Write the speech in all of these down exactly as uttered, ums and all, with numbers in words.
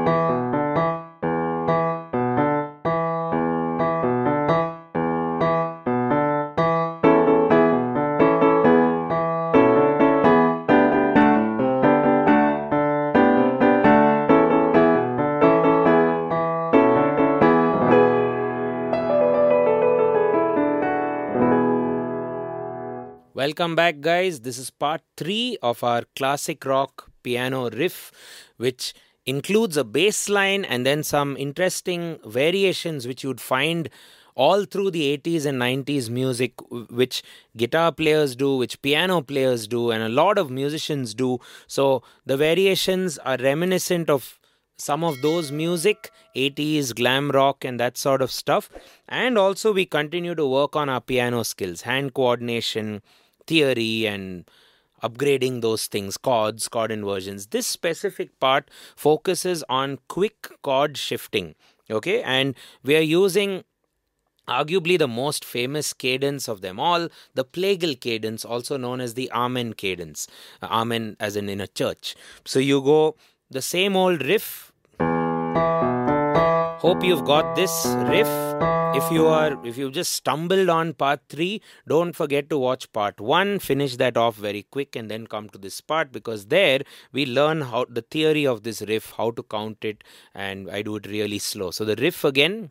Welcome back, guys. This is part three of our classic rock piano riff, which includes a bass line and then some interesting variations which you'd find all through the eighties and nineties music, which guitar players do, which piano players do, and a lot of musicians do. So the variations are reminiscent of some of those music, eighties, glam rock and that sort of stuff. And also we continue to work on our piano skills, hand coordination, theory, and upgrading those things, chords, chord inversions. This specific part focuses on quick chord shifting, okay? And we are using arguably the most famous cadence of them all, the plagal cadence, also known as the Amen cadence. Uh, Amen as in in a church. So you go the same old riff. Hope you've got this riff. If you are, if you just stumbled on part three, don't forget to watch part one, finish that off very quick and then come to this part, because there we learn how the theory of this riff, how to count it, and I do it really slow. So the riff again,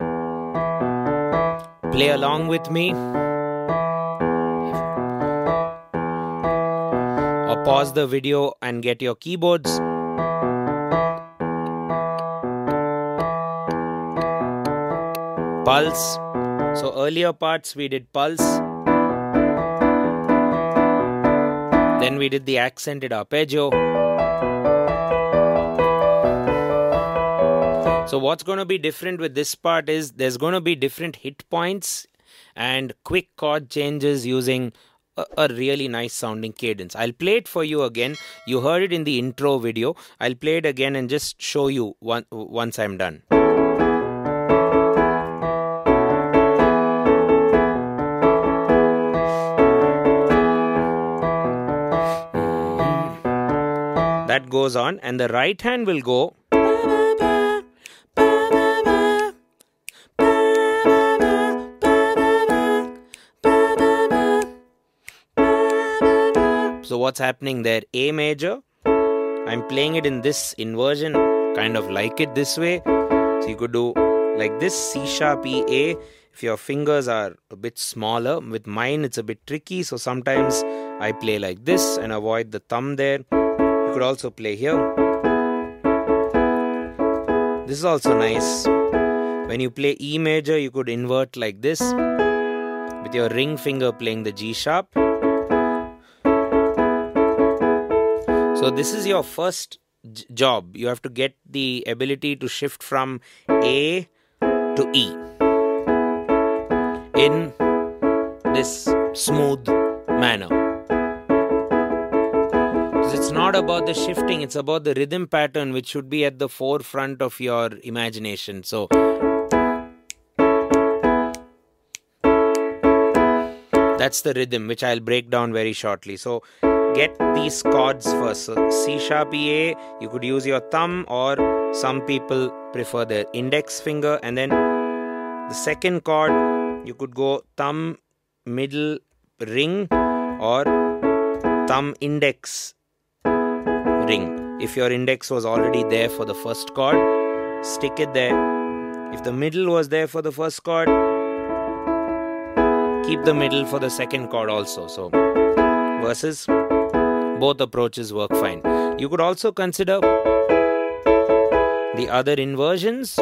play along with me, or pause the video and get your keyboards. Pulse. So earlier parts we did pulse. Then we did the accented arpeggio. So what's going to be different with this part is there's going to be different hit points and quick chord changes using a, a really nice sounding cadence. I'll play it for you again. You heard it in the intro video. I'll play it again and just show you one, once I'm done. That goes on, and the right hand will go. So what's happening there? A major. I'm playing it in this inversion, kind of like it this way. So you could do like this, C sharp E A. If your fingers are a bit smaller, with mine it's a bit tricky, so sometimes I play like this and avoid the thumb there. You could also play here. This is also nice. When you play E major, you could invert like this, with your ring finger playing the G sharp. So this is your first j- job. You have to get the ability to shift from A to E in this smooth manner. It's not about the shifting, it's about the rhythm pattern which should be at the forefront of your imagination. So that's the rhythm which I'll break down very shortly. So get these chords first. So C sharp E A, you could use your thumb, or some people prefer their index finger. And then the second chord, you could go thumb, middle, ring, or thumb, index, ring. If your index was already there for the first chord, stick it there. If the middle was there for the first chord, keep the middle for the second chord also. So verses, both approaches work fine. You could also consider the other inversions,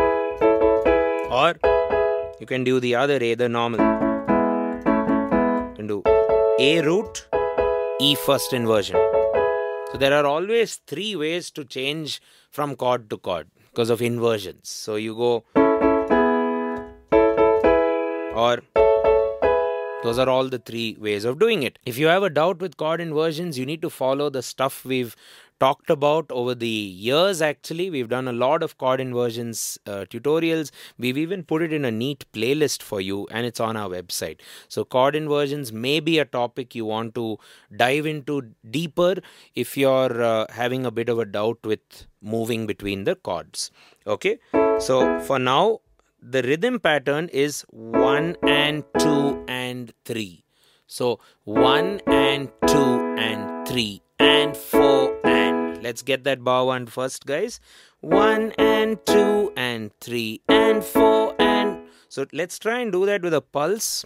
or you can do the other A, the normal. You can do A root, E first inversion. So there are always three ways to change from chord to chord because of inversions. So you go, or Those are all the three ways of doing it. If you have a doubt with chord inversions, you need to follow the stuff we've talked about over the years. Actually, we've done a lot of chord inversions uh, tutorials. We've even put it in a neat playlist for you, and it's on our website. So chord inversions may be a topic you want to dive into deeper if you're uh, having a bit of a doubt with moving between the chords. Okay, so for now, the rhythm pattern is one and two and three. So one and two and three and four and. Let's get that bar one first, guys. One and two and three and four and. So let's try and do that with a pulse.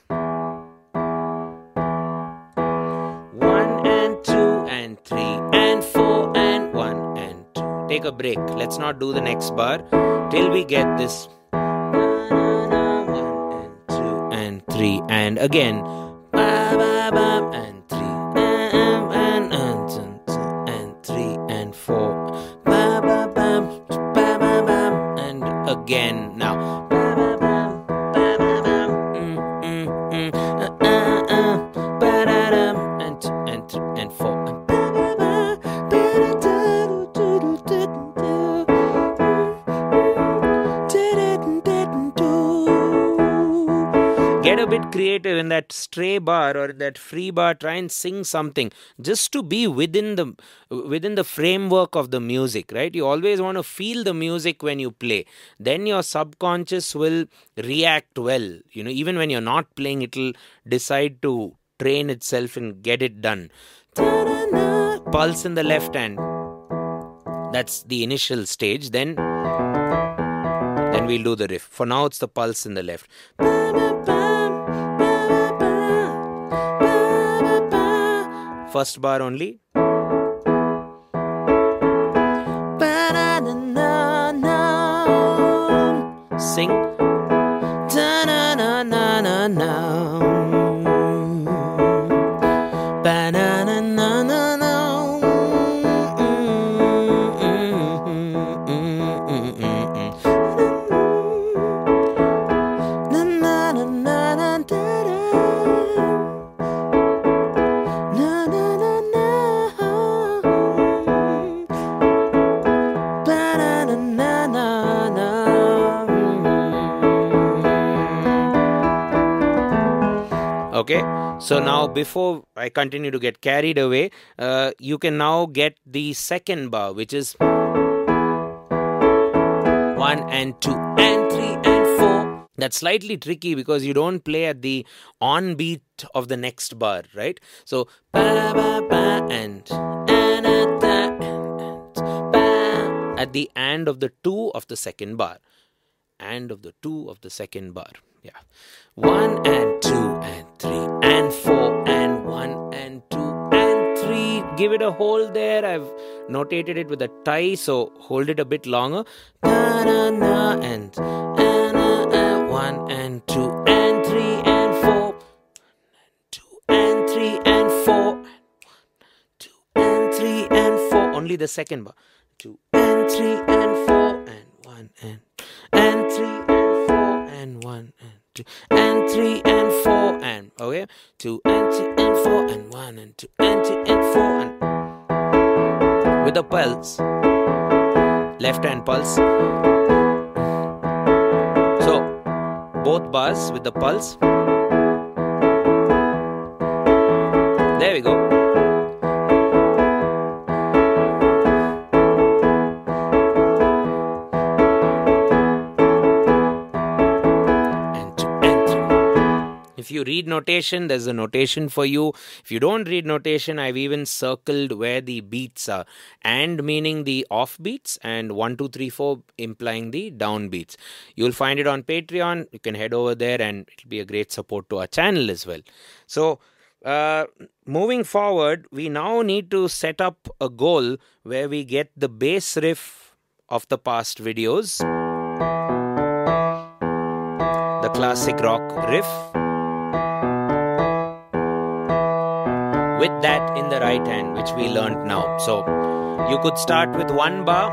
One and two and three and four and one and two. Take a break. Let's not do the next bar till we get this. Three and again, and three and and and and three and four, and again now, and and and four. Get a bit creative in that stray bar or that free bar. Try and sing something just to be within the within the framework of the music, right? You always want to feel the music when you play. Then your subconscious will react well. You know, even when you're not playing, it'll decide to train itself and get it done. Pulse in the left hand. That's the initial stage. Then, then we'll do the riff. For now, it's the pulse in the left. First bar only. Sing. Okay, so now before I continue to get carried away, uh, you can now get the second bar, which is one and two and three and four. That's slightly tricky because you don't play at the on beat of the next bar, right? So ba ba ba and and and ba at the end of the two of the second bar, and of the two of the second bar. Yeah, one and two and three and four and one and two and three. Give it a hold there. I've notated it with a tie, so hold it a bit longer. Na na na and and uh, one and two and three and four, two and three and four, two and three and four. Only the second bar. Two and three and four and one and and three and four and one and two and three and four and okay, two and three and four and one and two and three and four and with the pulse, left hand pulse. So both bars with the pulse. There we go. If you read notation, there's a notation for you. If you don't read notation, I've even circled where the beats are. And meaning the off beats, and one, two, three, four implying the down beats. You'll find it on Patreon. You can head over there and it'll be a great support to our channel as well. So, uh, moving forward, we now need to set up a goal where we get the bass riff of the past videos. The classic rock riff. With that in the right hand, which we learned now. So you could start with one bar,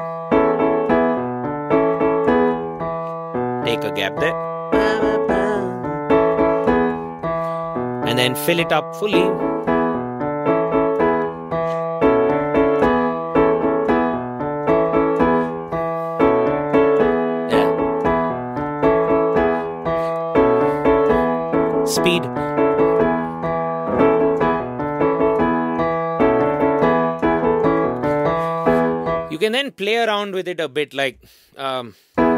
take a gap there, and and then fill it up fully. Yeah. Speed. You can then play around with it a bit, like um,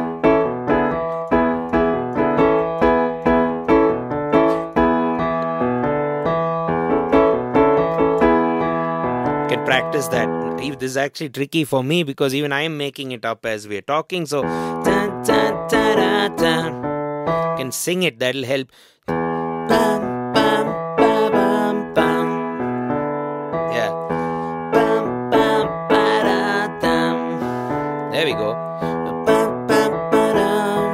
can practice that. This is actually tricky for me because even I am making it up as we're talking. So dun, dun, dun, dun, dun. Can sing it, that'll help. Bam, bam, bam, bam, bam. Yeah. Bam, bam, ba, da, dum. There we go. Bam, bam, ba, dum.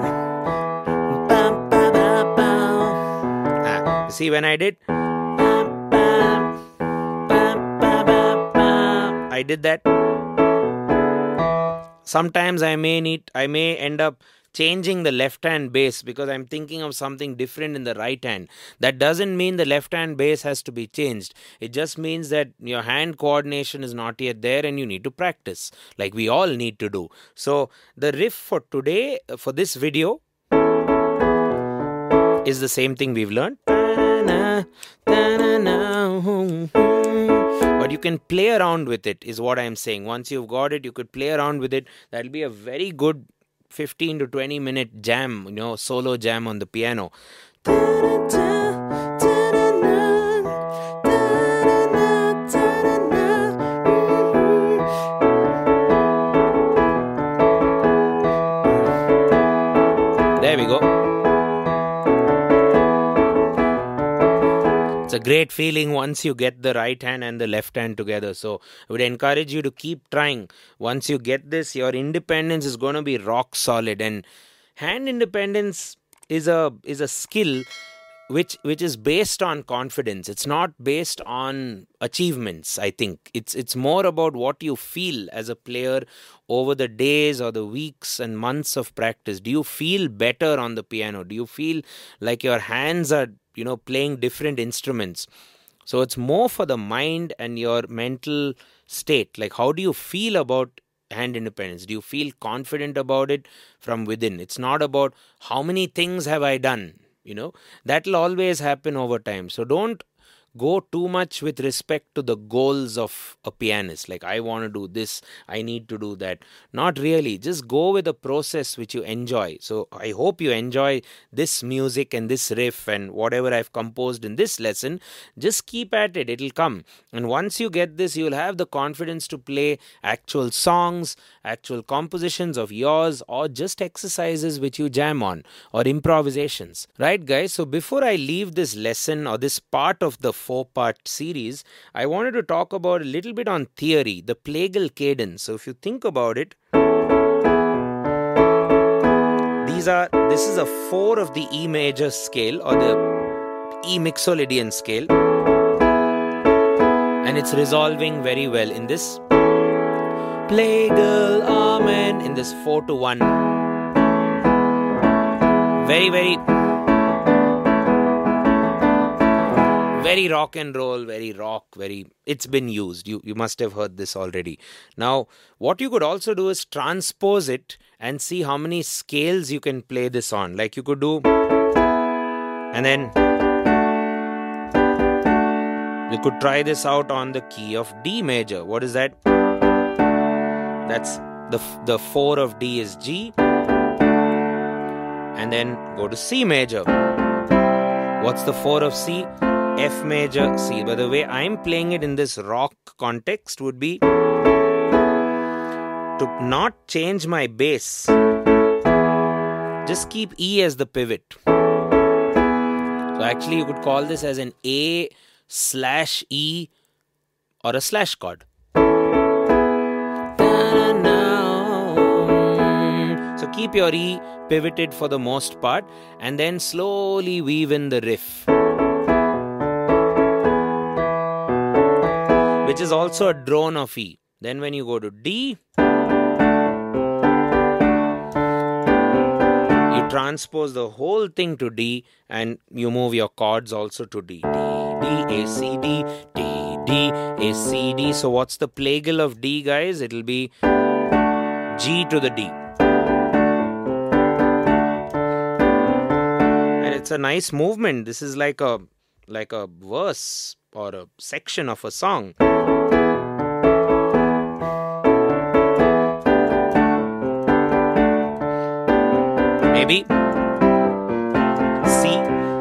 Bam, ba, ba, bam. Ah, see when I did? Bam, bam, bam, ba, ba, bam. I did that. Sometimes I may need, I may end up changing the left hand bass because I'm thinking of something different in the right hand. That doesn't mean the left hand bass has to be changed. It just means that your hand coordination is not yet there and you need to practice, like we all need to do. So the riff for today, for this video, is the same thing we've learned. But you can play around with it, is what I'm saying. Once you've got it, you could play around with it. That'll be a very good fifteen to twenty minute jam, you know, solo jam on the piano. There we go. It's a great feeling once you get the right hand and the left hand together. So I would encourage you to keep trying. Once you get this, your independence is going to be rock solid. And hand independence is a is a skill which which is based on confidence. It's not based on achievements, I think. It's it's more about what you feel as a player over the days or the weeks and months of practice. Do you feel better on the piano? Do you feel like your hands are, you know, playing different instruments? So it's more for the mind and your mental state. Like, how do you feel about hand independence? Do you feel confident about it from within? It's not about how many things have I done. You know, that'll always happen over time. So don't go too much with respect to the goals of a pianist. Like, I want to do this, I need to do that. Not really. Just go with a process which you enjoy. So I hope you enjoy this music and this riff and whatever I've composed in this lesson. Just keep at it. It'll come. And once you get this, you'll have the confidence to play actual songs, actual compositions of yours, or just exercises which you jam on, or improvisations. Right, guys? So before I leave this lesson or this part of the four-part series, I wanted to talk about a little bit on theory, the plagal cadence. So if you think about it, these are, this is a four of the E major scale or the E mixolydian scale, and it's resolving very well in this plagal amen in this four to one. Very, very Very rock and roll, very rock, very... It's been used. You, you must have heard this already. Now, what you could also do is transpose it and see how many scales you can play this on. Like, you could do... And then... You could try this out on the key of D major. What is that? That's the, the four of D is G. And then go to C major. What's the four of C? F major, C. By the way, I'm playing it in this rock context would be to not change my bass. Just keep E as the pivot. So actually you could call this as an A slash E or a slash chord. So keep your E pivoted for the most part and then slowly weave in the riff, which is also a drone of E. Then when you go to D, you transpose the whole thing to D, and you move your chords also to D. D, D, A, C, D, D, D, A, C, D. So what's the plagal of D, guys? It'll be G to the D. And it's a nice movement. This is like a like a verse or a section of a song. Maybe C,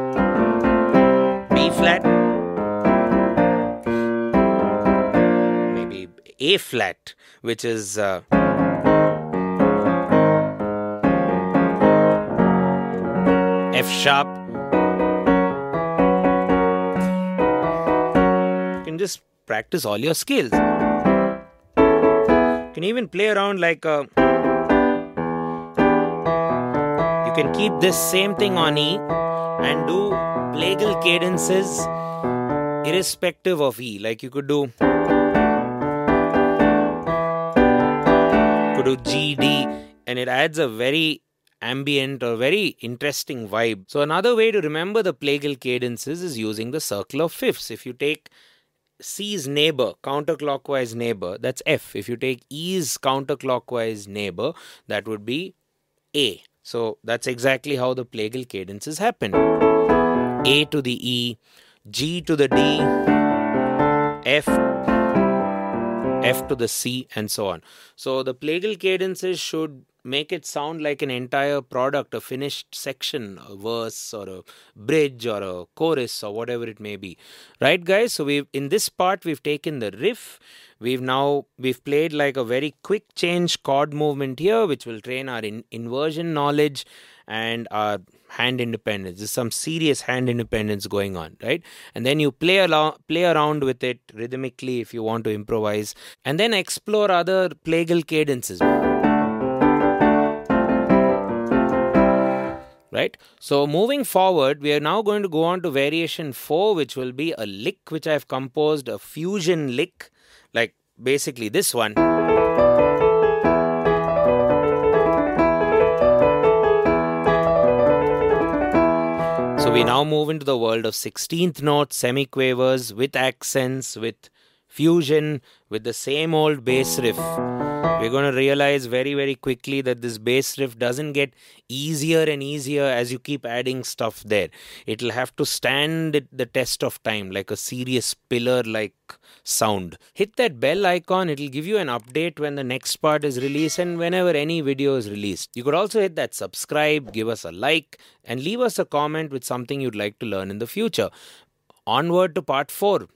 B flat, maybe A flat, which is uh, F sharp. You can just practice all your skills. You can even play around like a. You can keep this same thing on E and do plagal cadences irrespective of E. Like you could do could do G, D, and it adds a very ambient or very interesting vibe. So another way to remember the plagal cadences is using the circle of fifths. If you take C's neighbor, counterclockwise neighbor, that's F. If you take E's counterclockwise neighbor, that would be A. So that's exactly how the plagal cadences happen. A to the E, G to the D, F, F to the C, and so on. So the plagal cadences should make it sound like an entire product, a finished section, a verse or a bridge or a chorus or whatever it may be. Right, guys? So we've in this part we've taken the riff. We've now we've played like a very quick change chord movement here, which will train our in, inversion knowledge and our hand independence. There's some serious hand independence going on, right? And then you play along, play around with it rhythmically if you want to improvise, and then explore other plagal cadences. Right? So moving forward, we are now going to go on to variation four, which will be a lick which I've composed, a fusion lick, like basically this one. So we now move into the world of sixteenth notes, semiquavers, with accents, with fusion, with the same old bass riff. We're going to realize very, very quickly that this bass riff doesn't get easier and easier as you keep adding stuff there. It'll have to stand the test of time like a serious pillar-like sound. Hit that bell icon. It'll give you an update when the next part is released and whenever any video is released. You could also hit that subscribe, give us a like, and leave us a comment with something you'd like to learn in the future. Onward to part four.